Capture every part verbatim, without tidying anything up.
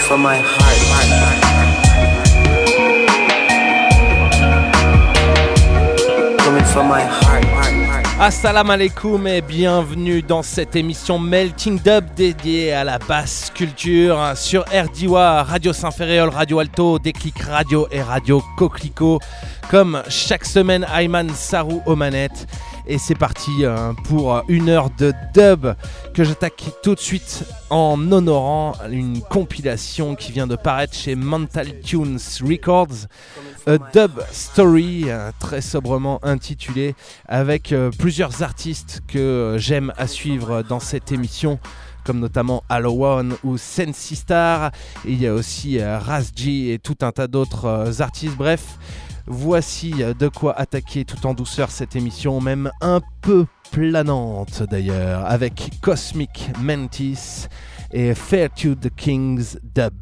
from my heart. Coming from my heart. Assalamu alaikum et bienvenue dans cette émission Melting Dub dédiée à la basse culture sur R D W A, Radio Saint-Ferréol, Radio Alto, Déclic Radio et Radio Coquelicot. Comme chaque semaine, Ayman Sarou aux manettes. Et c'est parti pour une heure de dub que j'attaque tout de suite en honorant une compilation qui vient de paraître chez Mental Tunes Records, A Dub Story, très sobrement intitulée, avec plusieurs artistes que j'aime à suivre dans cette émission, comme notamment Halo One ou Sensi Star. Et il y a aussi Razji et tout un tas d'autres artistes. Bref, voici de quoi attaquer tout en douceur cette émission, même un peu planante d'ailleurs, avec Cosmic Mantis et Fair to the King's Dub.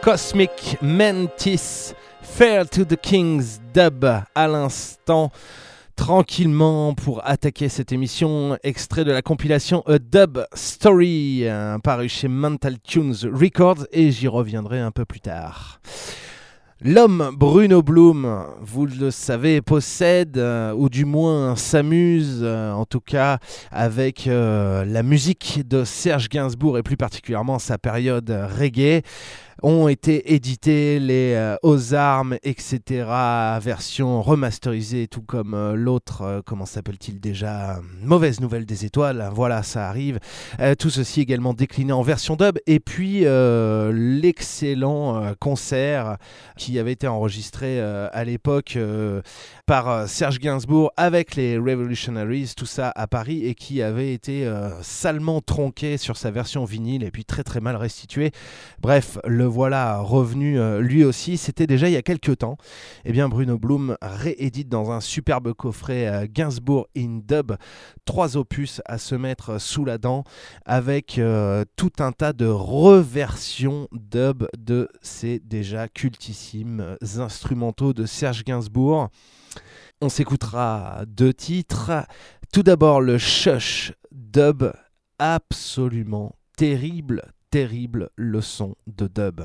Cosmic Mantis, Fair to the King's Dub à l'instant. Tranquillement pour attaquer cette émission, extrait de la compilation A Dub Story, euh, paru chez Mental Tunes Records, et j'y reviendrai un peu plus tard. L'homme Bruno Blum, vous le savez, possède, euh, ou du moins s'amuse, euh, en tout cas avec euh, la musique de Serge Gainsbourg et plus particulièrement sa période reggae. Ont été édités les euh, Aux Armes, et cetera, version remasterisée, tout comme euh, l'autre, euh, comment s'appelle-t-il déjà, Mauvaise Nouvelle des Étoiles, voilà, ça arrive. Euh, tout ceci également décliné en version dub, et puis euh, l'excellent euh, concert qui avait été enregistré euh, à l'époque euh, par euh, Serge Gainsbourg avec les Revolutionaries, tout ça à Paris, et qui avait été euh, salement tronqué sur sa version vinyle, et puis très très mal restitué. Bref, le voilà revenu euh, lui aussi, c'était déjà il y a quelques temps. Eh bien Bruno Blum réédite dans un superbe coffret euh, Gainsbourg in Dub, trois opus à se mettre sous la dent, avec euh, tout un tas de reversions dub de ces déjà cultissimes instrumentaux de Serge Gainsbourg. On s'écoutera deux titres. Tout d'abord le Shush Dub, absolument terrible, terrible leçon de dub.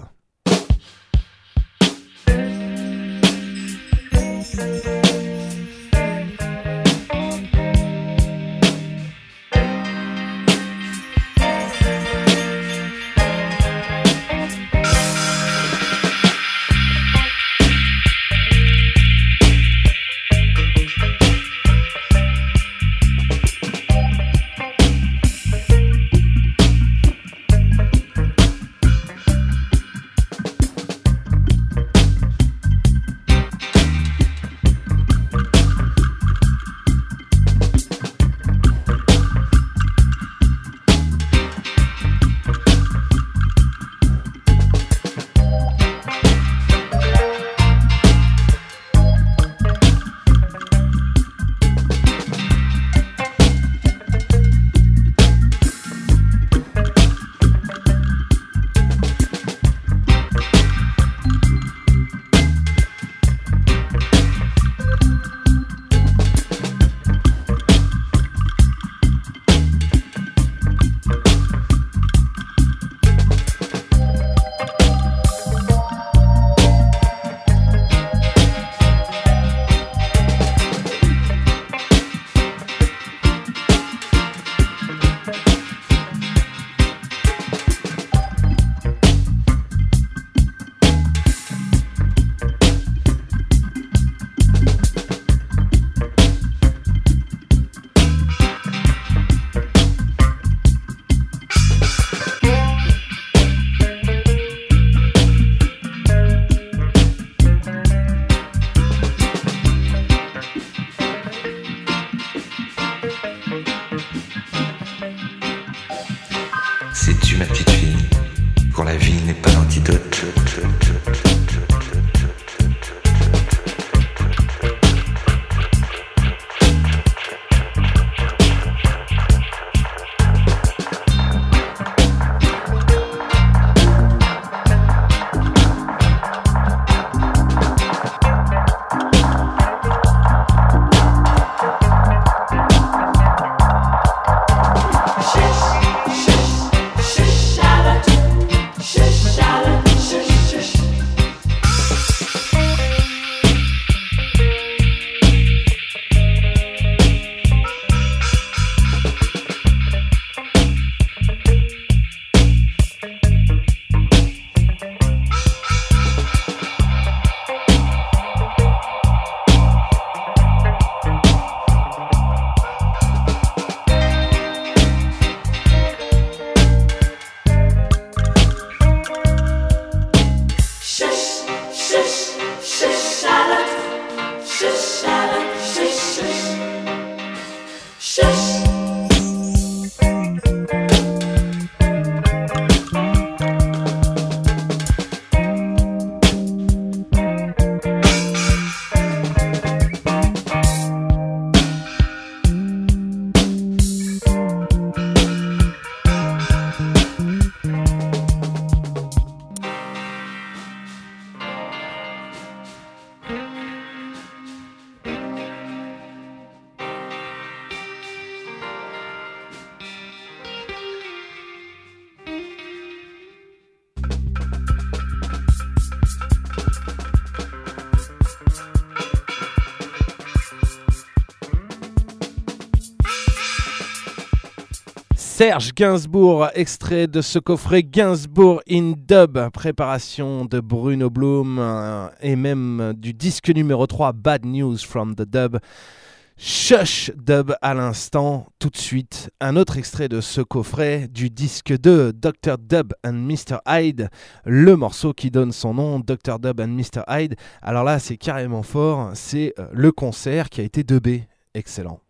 Serge Gainsbourg, extrait de ce coffret Gainsbourg in Dub, préparation de Bruno Bloom euh, et même du disque numéro trois Bad News from the Dub. Shush Dub à l'instant, tout de suite, un autre extrait de ce coffret du disque de docteur Dub and mister Hyde, le morceau qui donne son nom, docteur Dub and mister Hyde. Alors là, c'est carrément fort, c'est le concert qui a été dubé, excellent.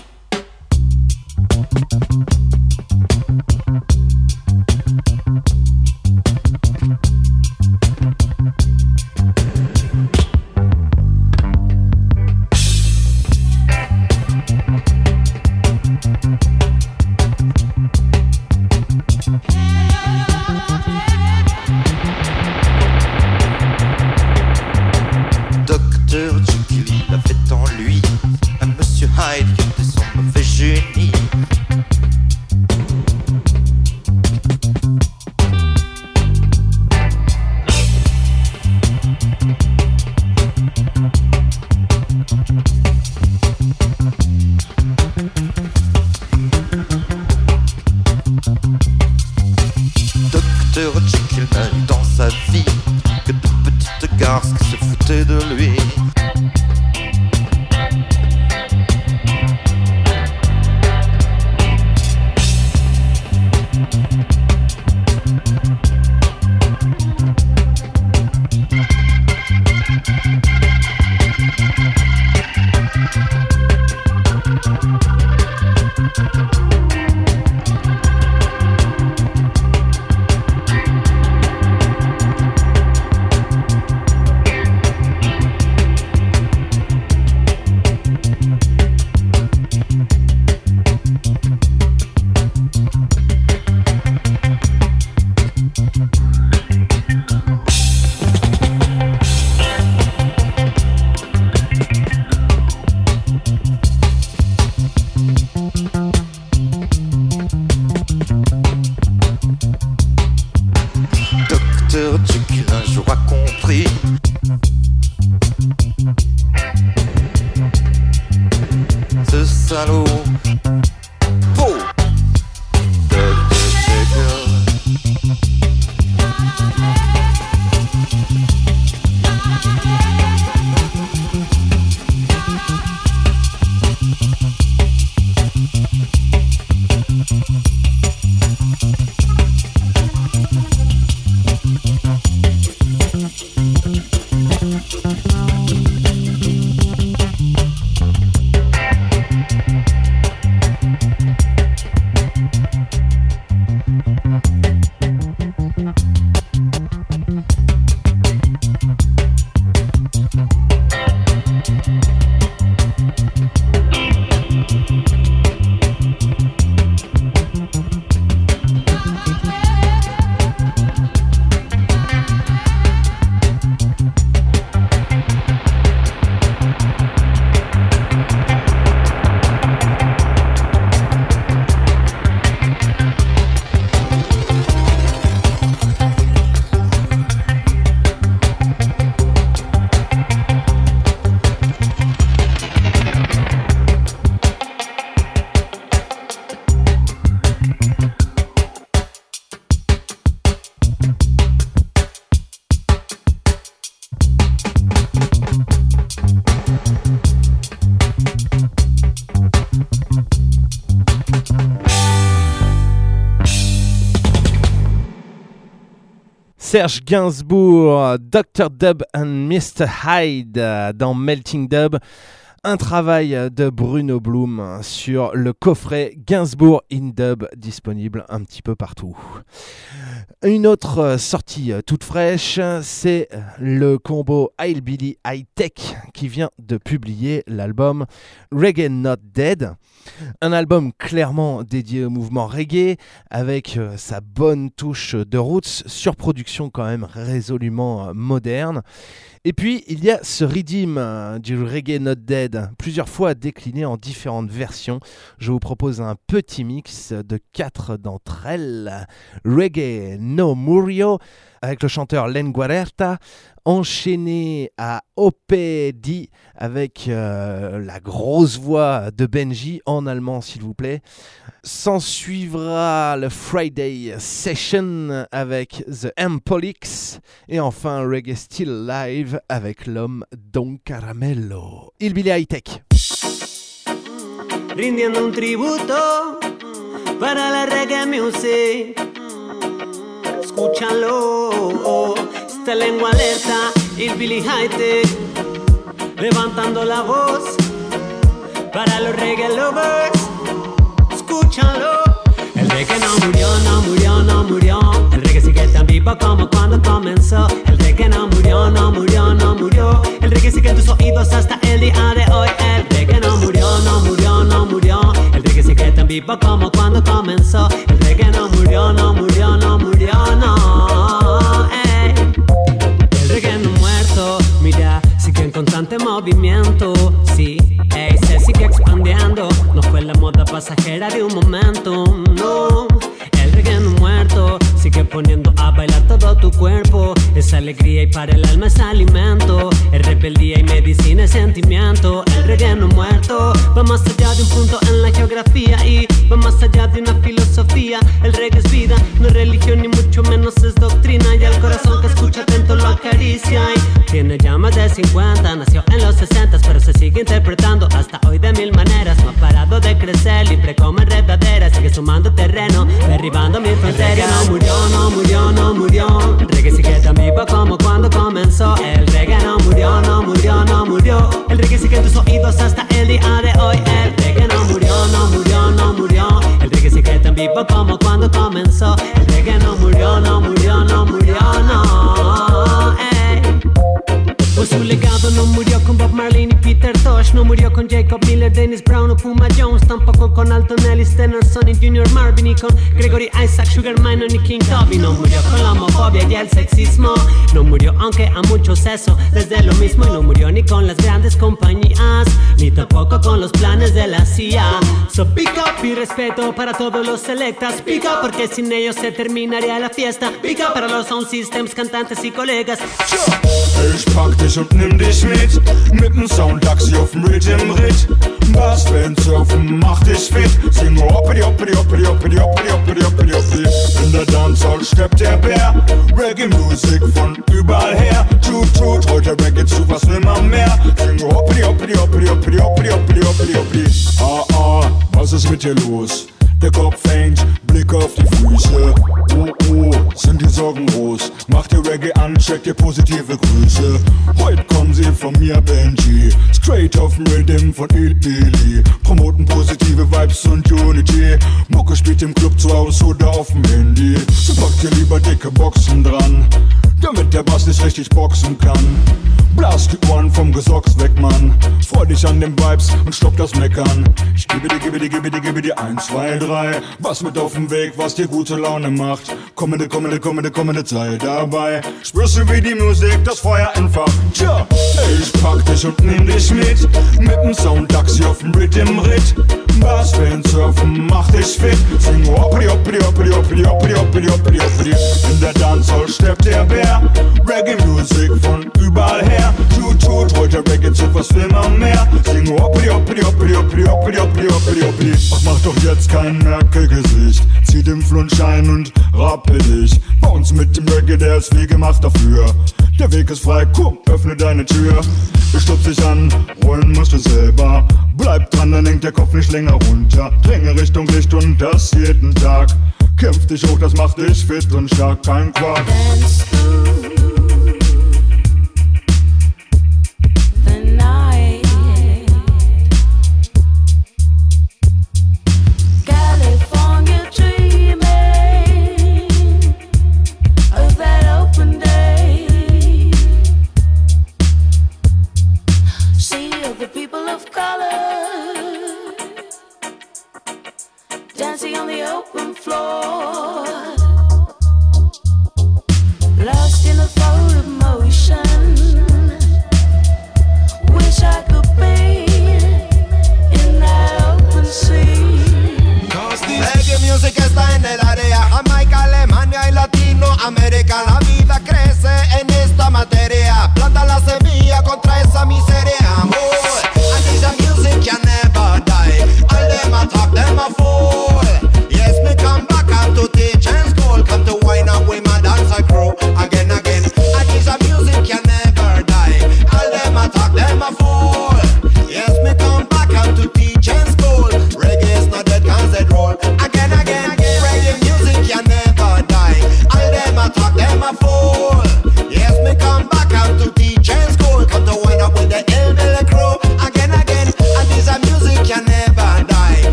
Docteur Jekyll, il avait en lui un Monsieur Hyde qui était son mauvais génie. Docteur Jekyll n'a eu dans sa vie que de petites garces qui se foutaient de lui. Docteur Jekyll un jour a compris ce salaud faux Docteur Jekyll. Serge Gainsbourg, docteur Dub and mister Hyde dans Melting Dub. Un travail de Bruno Bloom sur le coffret Gainsbourg in Dub, disponible un petit peu partout. Une autre sortie toute fraîche, c'est le combo Hillbilly High Tech qui vient de publier l'album Reggae Not Dead. Un album clairement dédié au mouvement reggae, avec sa bonne touche de roots, surproduction quand même résolument moderne. Et puis, il y a ce redeem du Reggae Not Dead, plusieurs fois décliné en différentes versions. Je vous propose un petit mix de quatre d'entre elles. Reggae No Murio, avec le chanteur Len Guarerta, enchaîné à Opedi avec euh, la grosse voix de Benji en allemand s'il vous plaît. S'en suivra le Friday Session avec The Empolix et enfin Reggae Still Live avec l'homme Don Caramello. Il Billy High Tech. Rindiendo un tributo para la reggae music. Escúchalo, esta lengua alerta, il Billy High Tech, levantando la voz para los reggae lovers. Escúchalo. El reggae no murió, no murió, no murió. El reggae sigue tan vivo como cuando comenzó. El reggae no murió, no murió, no murió. El reggae sigue en tus oídos hasta el día de hoy. El reggae no murió, no murió, no murió. El reggae sigue tan vivo como cuando comenzó. El reggae no murió, no murió, no murió, no. Ey. El reggae no muerto, mira, sigue en constante movimiento. Sí, ey, se sigue expandiendo. No fue la moda pasajera de un momento, no. El reggae no muerto, sigue poniendo a bailar todo tu cuerpo. Es alegría y para el alma es alimento. Es rebeldía y medicina es sentimiento. El reggae no muerto, va más allá de un punto en la geografía y va más allá de una filosofía. El reggae es vida, no es religión ni mucho menos es doctrina. Y al corazón que escucha atento lo acaricia. Y tiene ya más de cincuenta, nació en los sesenta, pero se sigue interpretando hasta hoy de mil maneras. No ha parado de crecer, libre como enredadera. Sigue sumando terreno, derribando mil fronteras. El reggae no murió, no murió, no murió. El reggae sigue tan vivo como cuando comenzó. El reggae no murió, no murió, no murió. El reggae sigue en tus oídos hasta el día de hoy. El reggae no murió, no murió, no murió. El reggae sigue tan vivo como cuando comenzó. El reggae no murió, no murió, no murió, no. Ey. Pues su legado no murió con Bob Marley ni Peter Tosh. No murió con Jacob Miller, Dennis Brown o Puma Jones. Tampoco con Alton Ellis, Tennyson y Junior Marvin. Ni con Gregory Isaac, Sugar Minor ni King Toby. No murió con la homofobia y el sexismo. No murió aunque a muchos eso desde lo mismo. Y no murió ni con las grandes compañías, ni tampoco con los planes de la C I A. So pick up y respeto para todos los selectas. Pick up porque sin ellos se terminaría la fiesta. Pick up para los sound systems, cantantes y colegas. Ich pack dich und nimm dich mit, mit'm Soundtaxi auf'm Rhythm Ritt. Bassband surfen, mach dich fit, sing hoppidi hoppidi hoppidi hoppidi hoppidi hoppidi hoppidi hoppidi. In der Dancehall steppt der Bär, Reggae-Musik von überall her. Tut, tut, heute Reggae zu was nimmer mehr. Sing hoppidi hoppidi hoppidi hoppidi hoppidi hoppidi hoppidi hoppidi. Ah, ah, was ist mit dir los? Der Kopf hängt, Blick auf die Füße. Oh, oh, sind die Sorgen groß? Mach dir Reggae an, check dir positive Grüße. Heute kommen sie von mir, Benji. Straight auf dem Rhythm von Il Billy. Promoten positive Vibes und Unity. Mucke spielt im Club zu Hause oder auf dem Handy. So pack dir lieber dicke Boxen dran, damit der Bass nicht richtig boxen kann. Blas die Ohren vom Gesocks weg, Mann. Freu dich an den Vibes und stopp das Meckern. Ich gebe dir, gebe dir, gebe dir, gebe dir eins, zwei, drei. Was mit auf dem Weg, was dir gute Laune macht. Kommende, kommende, kommende, kommende Zeit dabei. Spürst du, wie die Musik das Feuer entfacht? Tja, ich pack dich und nehm dich mit. Mit'm Soundtaxi auf dem Rhythm Ritt. Bassband surfen, mach dich fit. Sing hoppidi hoppidi hoppidi hoppidi hoppidi hoppidi hoppidi hoppidi. In der Dancehall steppt der Bär. Reggae-Musik von überall her. Tut, tut, heute Reggae zu was will man mehr. Sing hoppidi hoppidi hoppidi hoppidi hoppidi hoppidi hoppidi hoppidi. Ach, mach doch jetzt kein Merkel-Gesicht. Zieh den Flunsch ein und rappel dich. Bei uns mit dem Reggae, der ist wie gemacht dafür. Der Weg ist frei, komm, öffne deine Tür. Ich stupf dich an, rollen musst du selber. Bleib dran, dann hängt der Kopf nicht länger runter. Dränge Richtung Licht und das jeden Tag. Kämpf dich hoch, das macht dich fit und stark, kein Quark. Dancing on the open floor, lost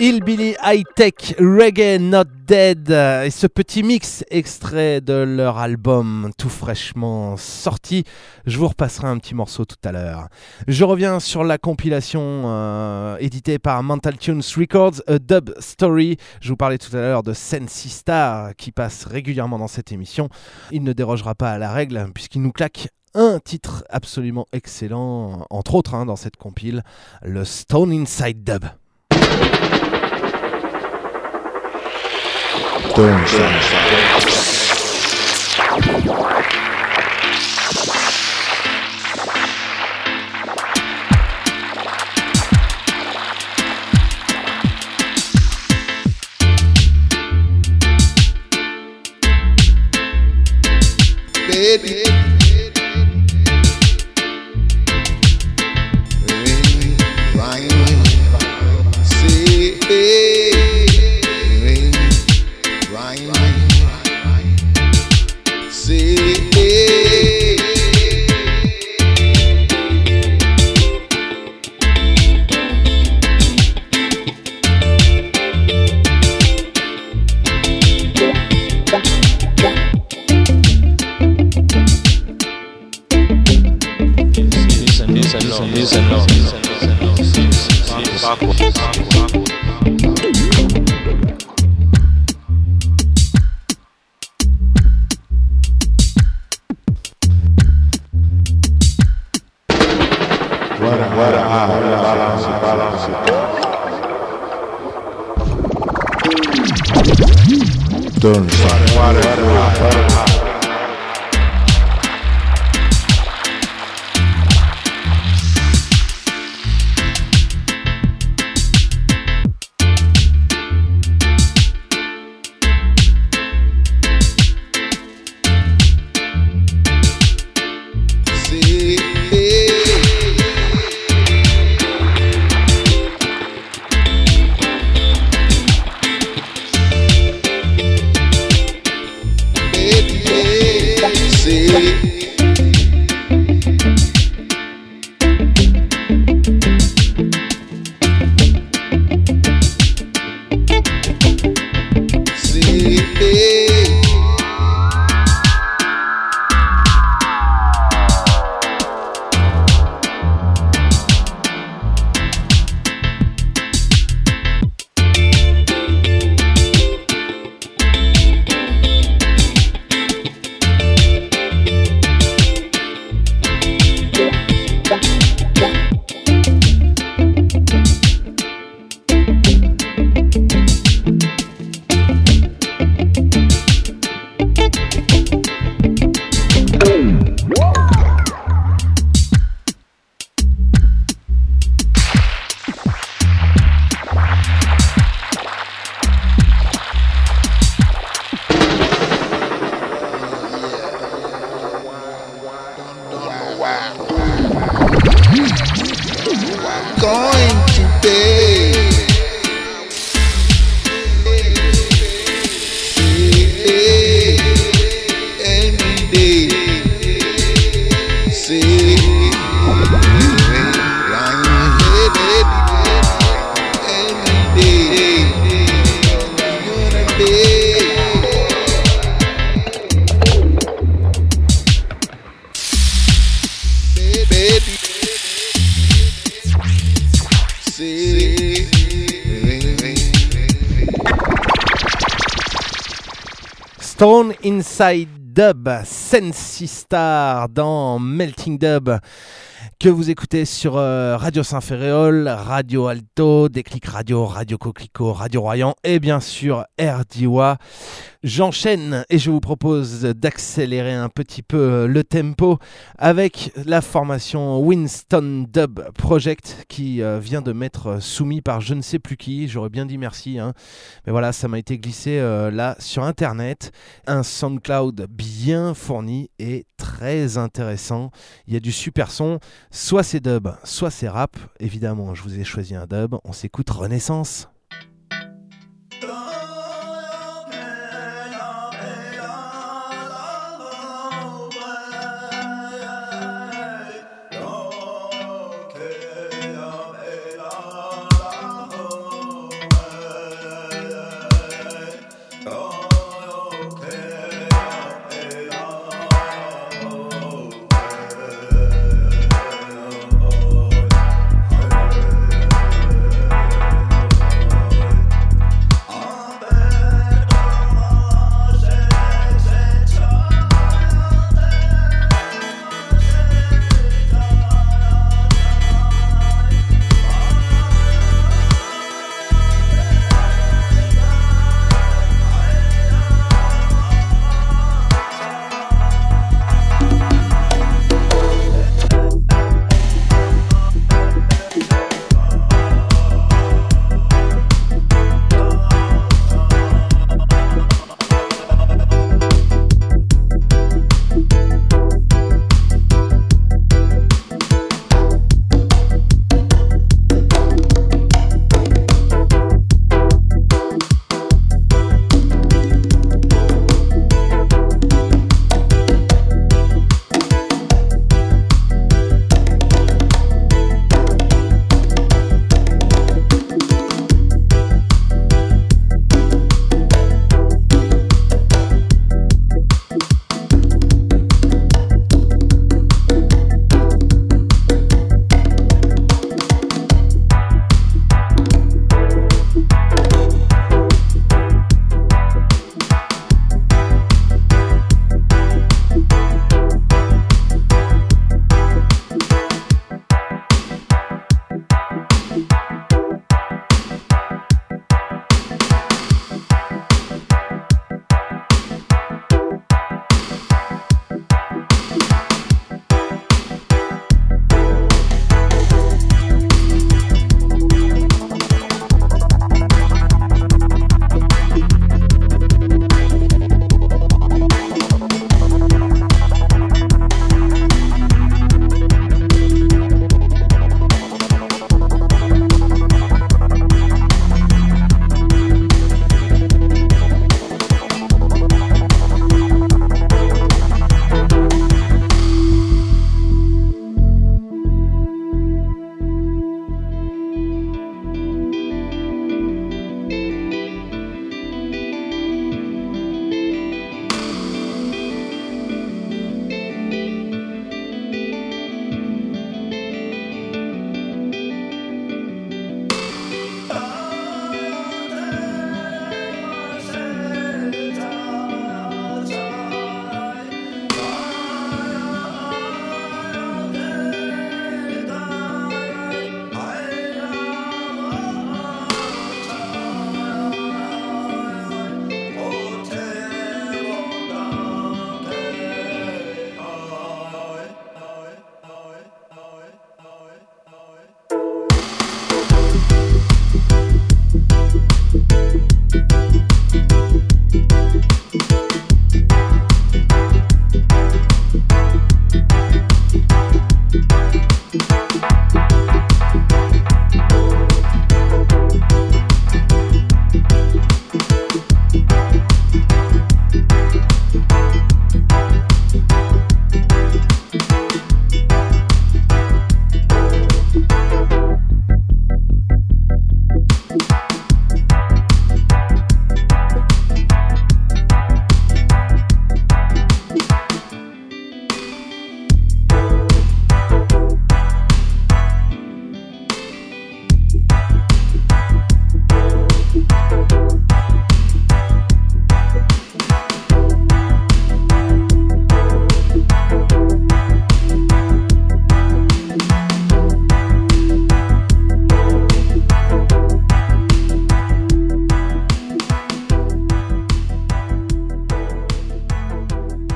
Hillbilly High Tech Reggae Not Dead et ce petit mix extrait de leur album tout fraîchement sorti. Je vous repasserai un petit morceau tout à l'heure. Je reviens sur la compilation euh, éditée par Mental Tunes Records, A Dub Story. Je vous parlais tout à l'heure de Sensi Star qui passe régulièrement dans cette émission. Il ne dérogera pas à la règle puisqu'il nous claque un titre absolument excellent, entre autres hein, dans cette compile, le Stone Inside Dub. Stone Inside. Baby, Don't Stone Inside Dub, Sensi Star dans Melting Dub que vous écoutez sur euh, Radio Saint-Ferréol, Radio Alto, Déclic Radio, Radio Coquelicot, Radio Royan et bien sûr R D W A. J'enchaîne et je vous propose d'accélérer un petit peu le tempo avec la formation Winston Dub Project qui euh, vient de m'être soumis par je ne sais plus qui, j'aurais bien dit merci, hein. Mais voilà, ça m'a été glissé euh, là sur internet, un SoundCloud bien fourni et très intéressant, il y a du super son, soit c'est dub, soit c'est rap, évidemment je vous ai choisi un dub, on s'écoute Renaissance.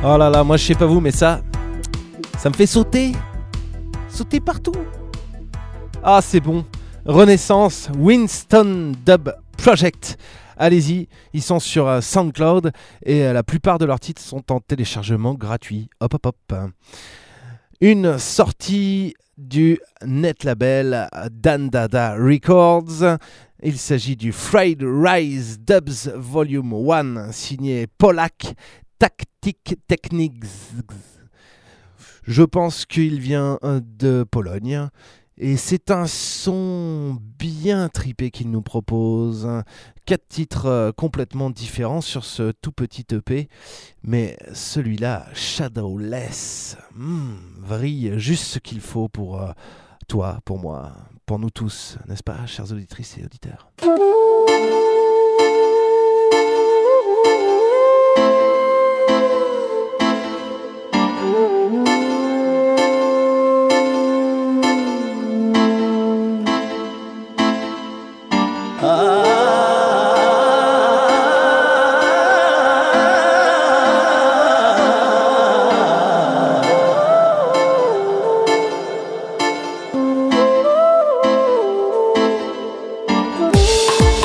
Oh là là, moi je sais pas vous, mais ça, ça me fait sauter. Sauter partout. Ah, c'est bon. Renaissance, Winston Dub Project. Allez-y, ils sont sur euh, SoundCloud et euh, la plupart de leurs titres sont en téléchargement gratuit. Hop hop hop. Une sortie du net label Dandada Records. Il s'agit du Fried Rice Dubs Volume un, signé Polak Tactic Techniques. Je pense qu'il vient de Pologne. Et c'est un son bien tripé qu'il nous propose. Quatre titres complètement différents sur ce tout petit E P. Mais celui-là, Shadowless, hmm, vrille juste ce qu'il faut pour euh, toi, pour moi, pour nous tous, n'est-ce pas, chères auditrices et auditeurs? We'll be right back.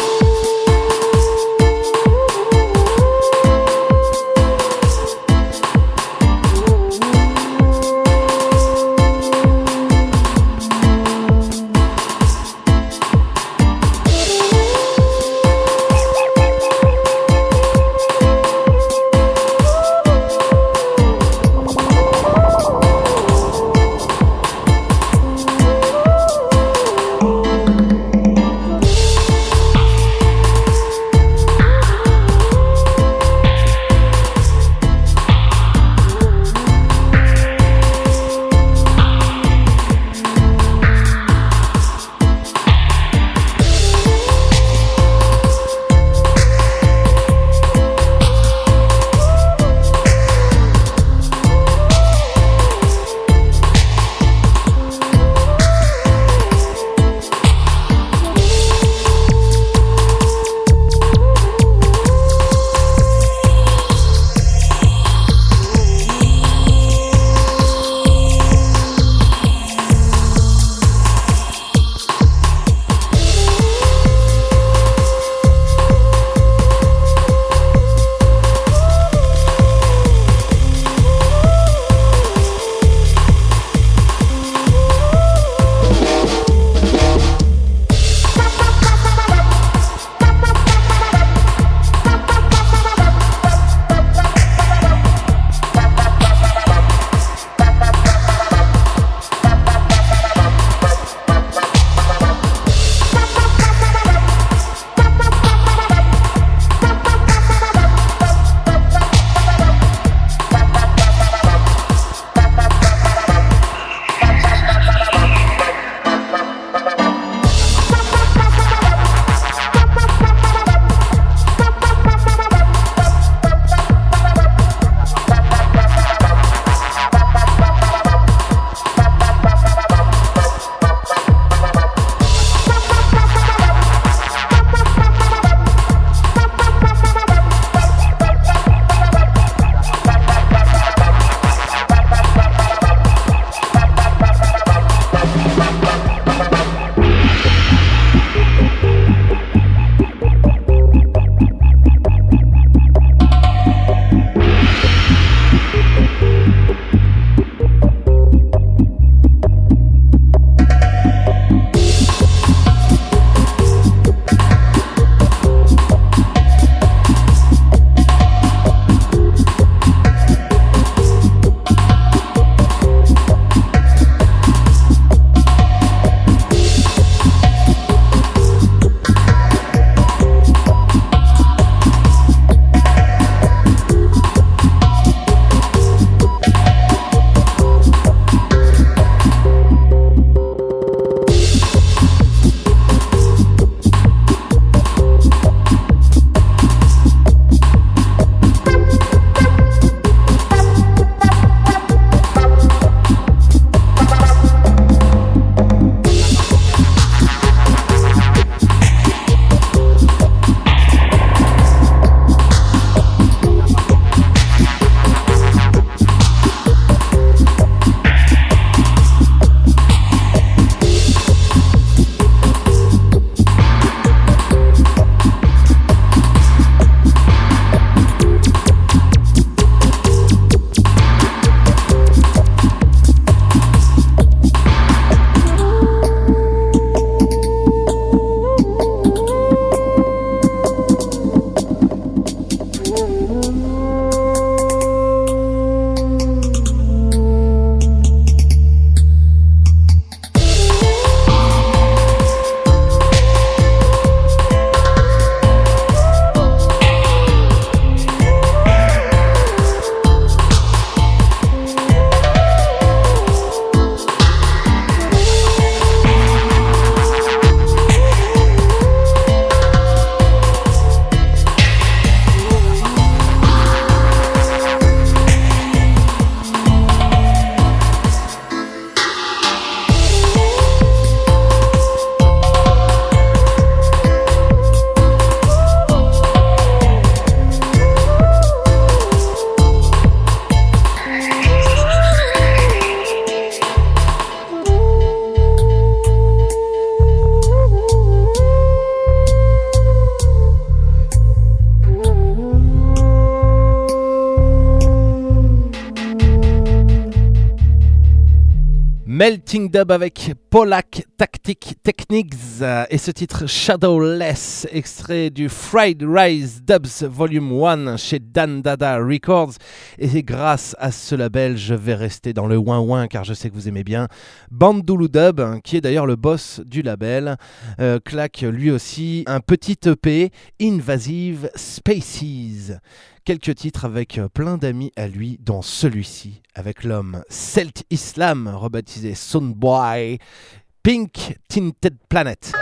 Melting Dub avec Polak Tactic Techniques euh, et ce titre Shadowless, extrait du Fried Rice Dubs Volume un chez Dan Dada Records. Et grâce à ce label, je vais rester dans le ouin-ouin car je sais que vous aimez bien. Bandulu Dub, hein, qui est d'ailleurs le boss du label, euh, claque lui aussi un petit E P, Invasive Spaces. Quelques titres avec plein d'amis à lui, dont celui-ci, avec l'homme Celt Islam, rebaptisé Soundboy, Pink Tinted Planet.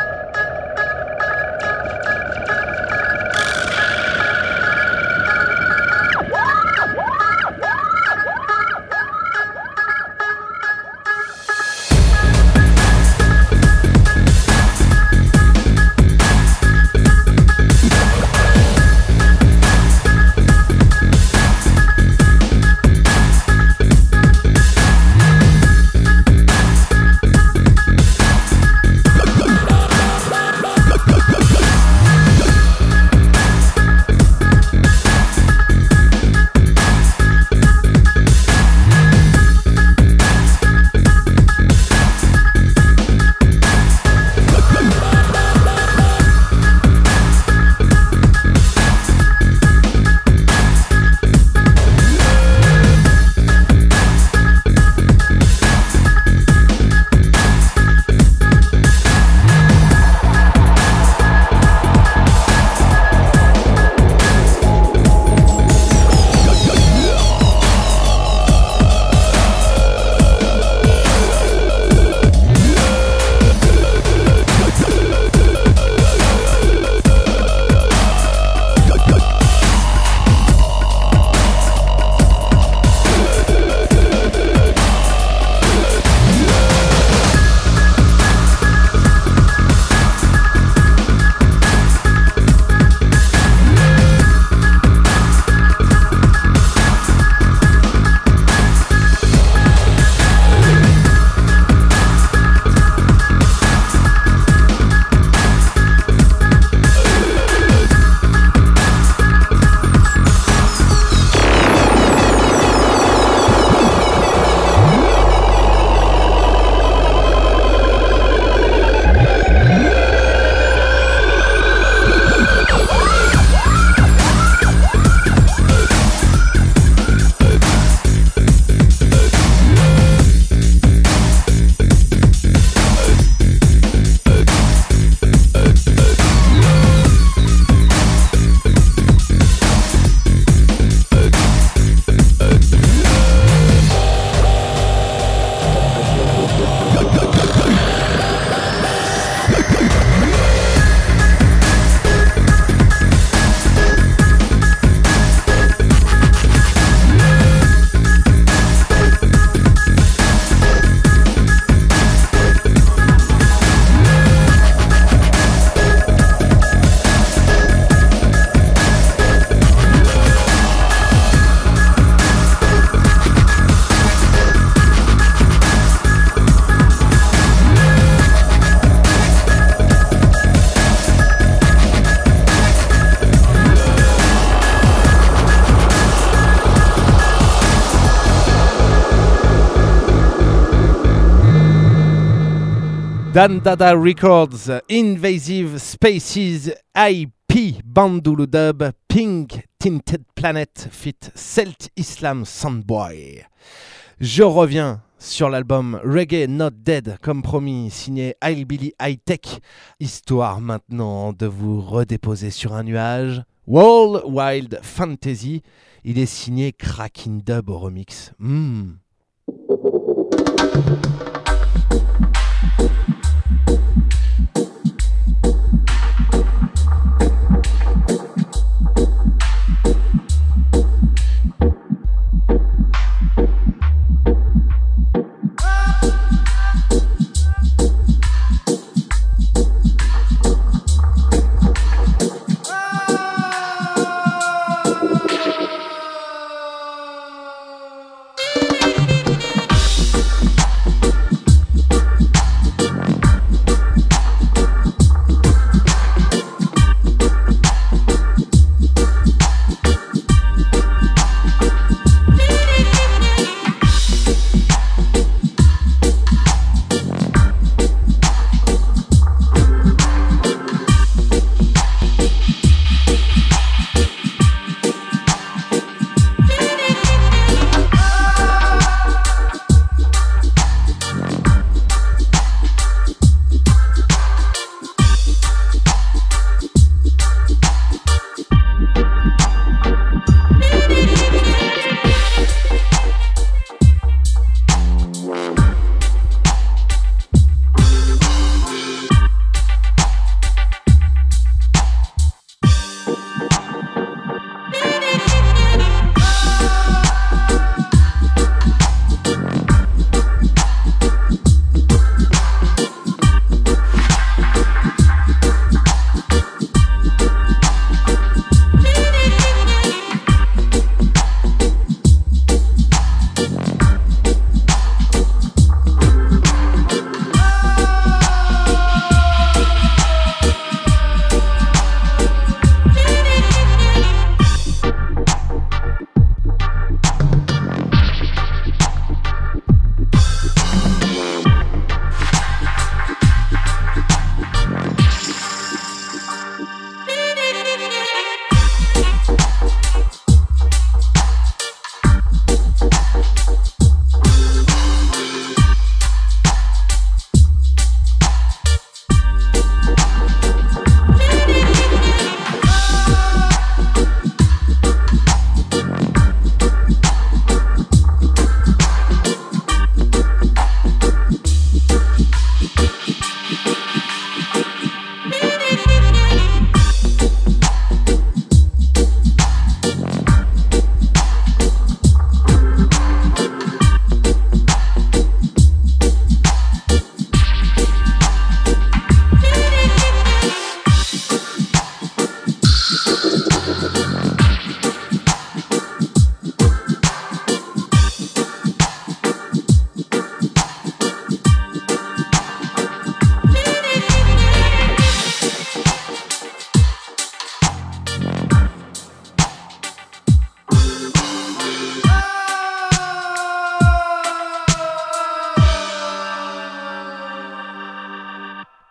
Dan Dada Records, Invasive Spaces, I P, Bandulu Dub, Pink Tinted Planet, fit Celt Islam Soundboy. Je reviens sur l'album Reggae Not Dead, comme promis, signé Hillbilly High Tech, histoire maintenant de vous redéposer sur un nuage. World Wild Fantasy, il est signé Cracking Dub au remix. Mmh.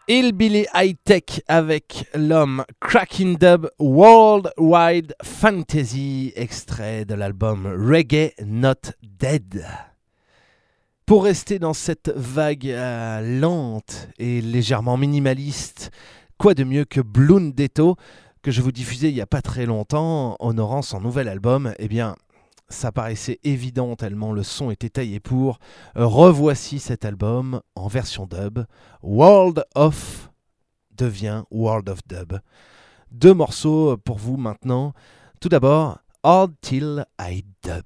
Hillbilly High Tech avec l'homme Cracking Dub Worldwide Fantasy, extrait de l'album Reggae Not Dead. Pour rester dans cette vague euh, lente et légèrement minimaliste, quoi de mieux que Blundetto, que je vous diffusais il n'y a pas très longtemps, honorant son nouvel album. Eh bien, ça paraissait évident tellement le son était taillé pour. Revoici cet album en version dub. World of devient World of Dub. Deux morceaux pour vous maintenant. Tout d'abord, Hard Till I Dub.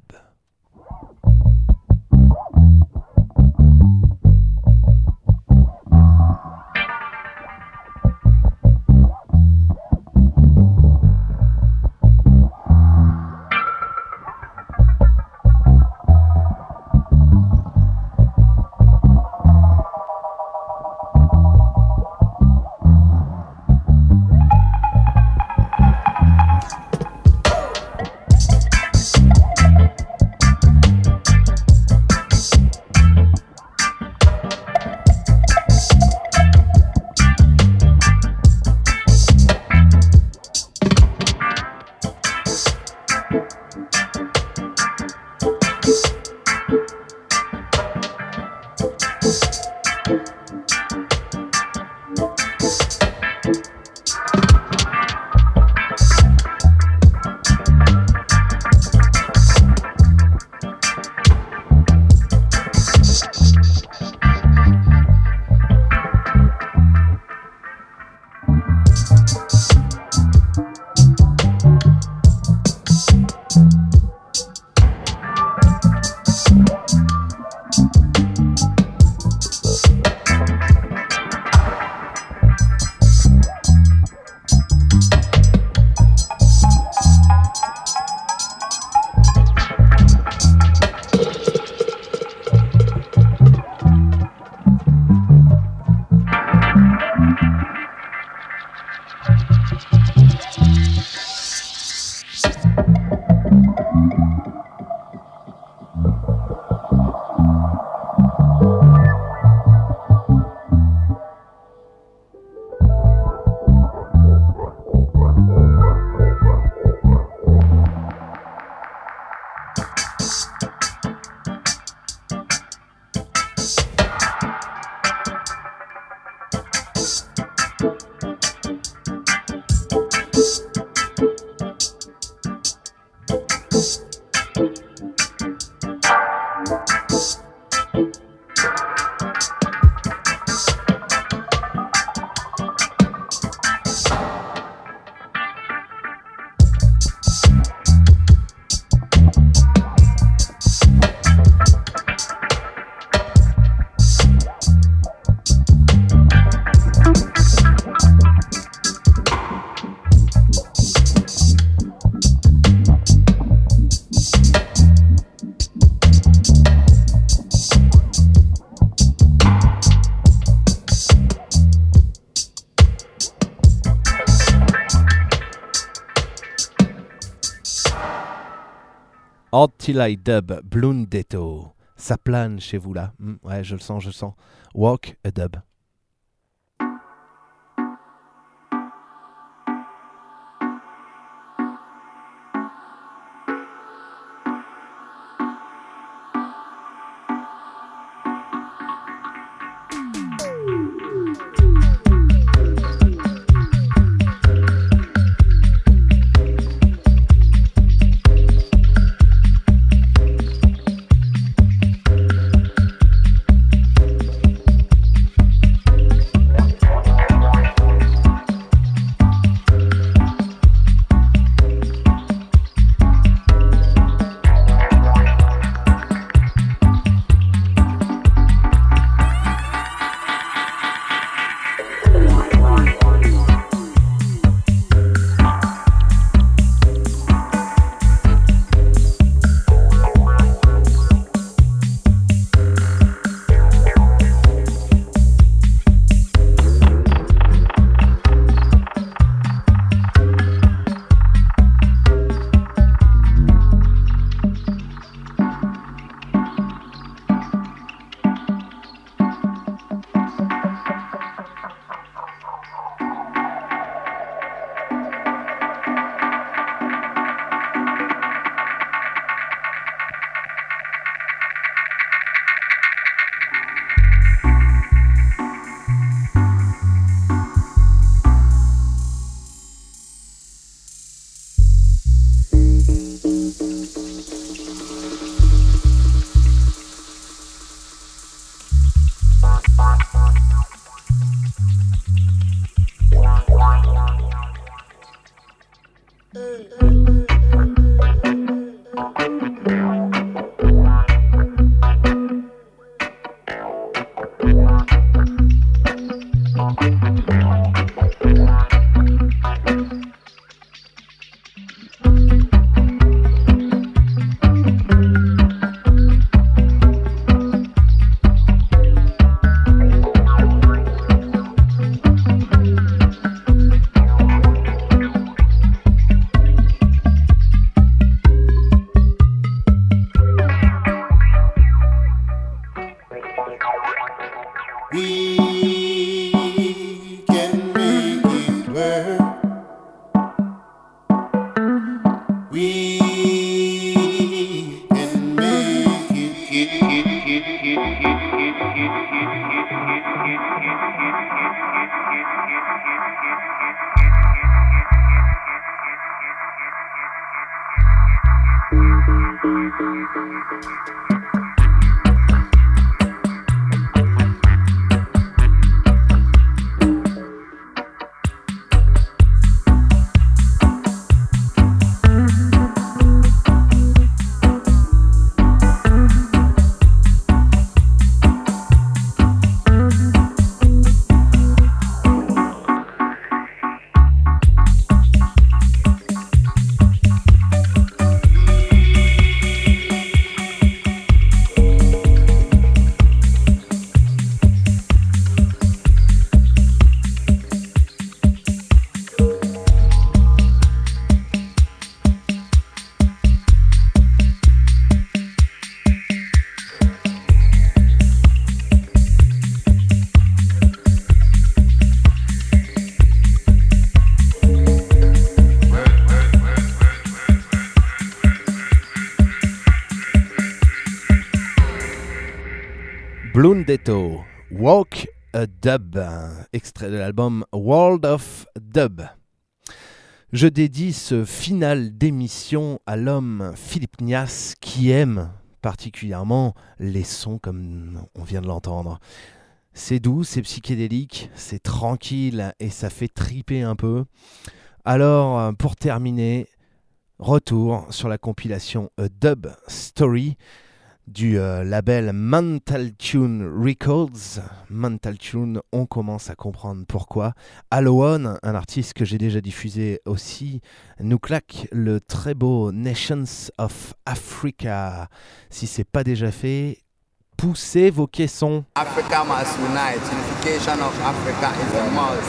Hard Till I Dub, Blundetto. Ça plane chez vous là. Mmh, ouais, je le sens, je le sens. Walk a Dub. Blundetto, Walk a Dub, extrait de l'album World of Dub. Je dédie ce final d'émission à l'homme Philippe Gnass qui aime particulièrement les sons comme on vient de l'entendre. C'est doux, c'est psychédélique, c'est tranquille et ça fait triper un peu. Alors, pour terminer, retour sur la compilation A Dub Story du euh, label Mental Tune Records. Mental Tune, on commence à comprendre pourquoi. Alone, un artiste que j'ai déjà diffusé aussi, nous claque le très beau Nations of Africa. Si c'est pas déjà fait, poussez vos caissons. Africa must unite. Unification of Africa is a must.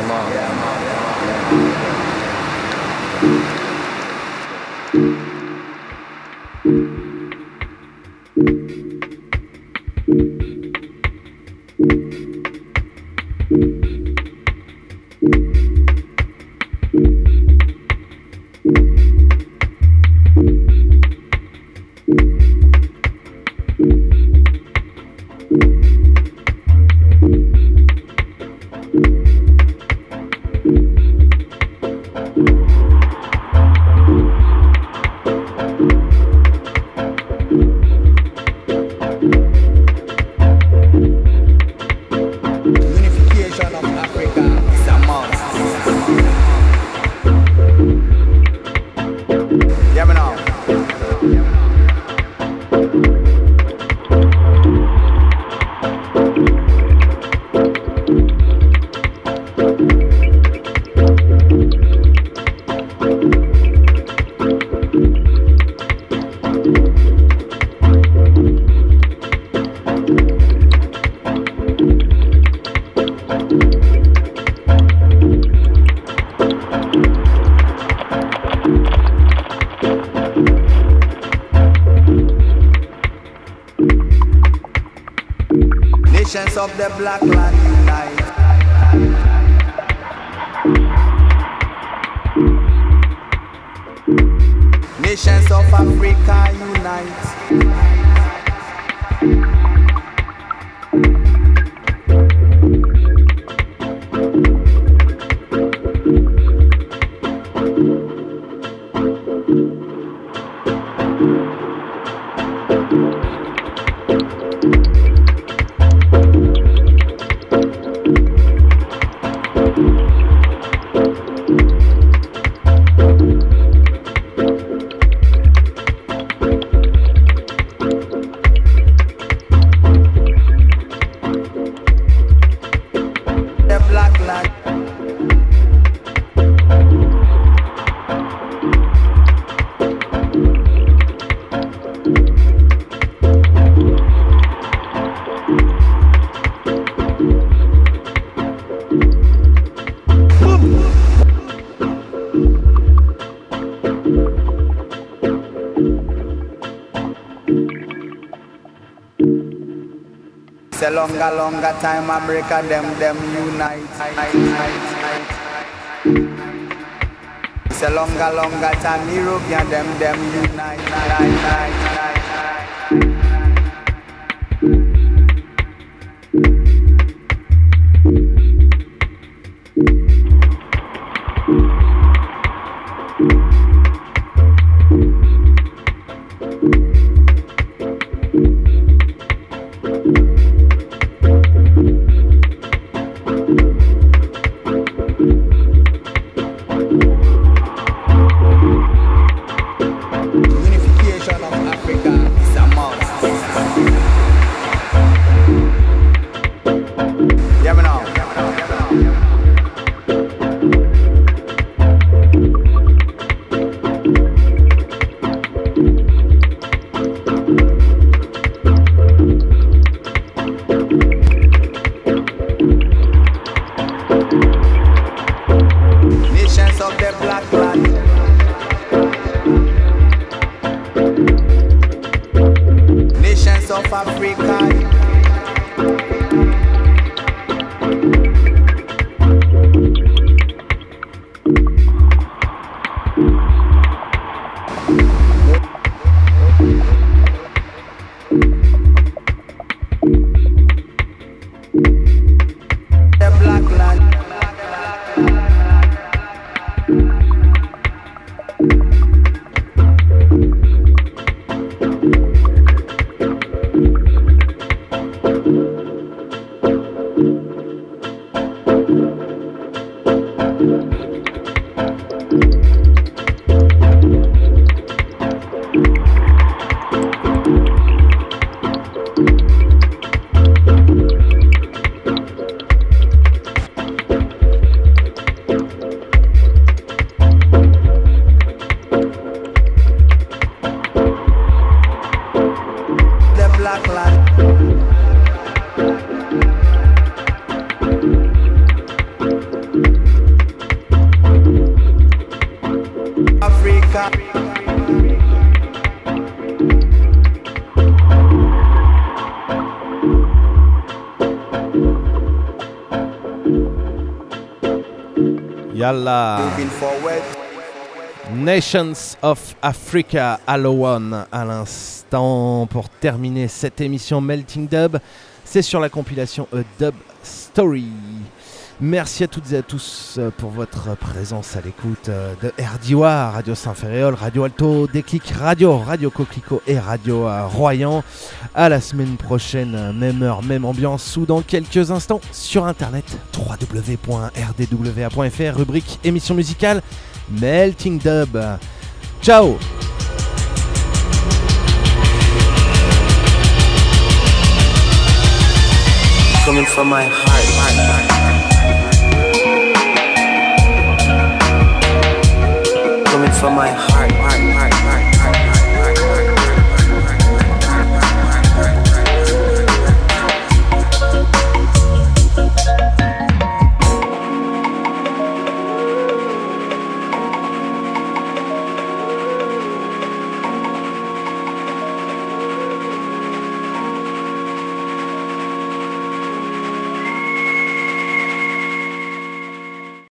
Nations of the black land unite. Nations of Africa unite. black lad. It's a longer, longer time America them, them unite. It's a longer, longer time European them, them unite. Yalla. Nations of Africa, Alowan à l'instant pour terminer cette émission Melting Dub. C'est sur la compilation A Dub Story. Merci à toutes et à tous pour votre présence à l'écoute de R D W A, Radio Saint-Ferréol, Radio Alto, Déclic Radio, Radio Coquelicot et Radio Royan. À la semaine prochaine, même heure, même ambiance, ou dans quelques instants sur internet w w w point r d w a point f r, rubrique émission musicale Melting Dub. Ciao. Coming from my heart. Coming from my heart.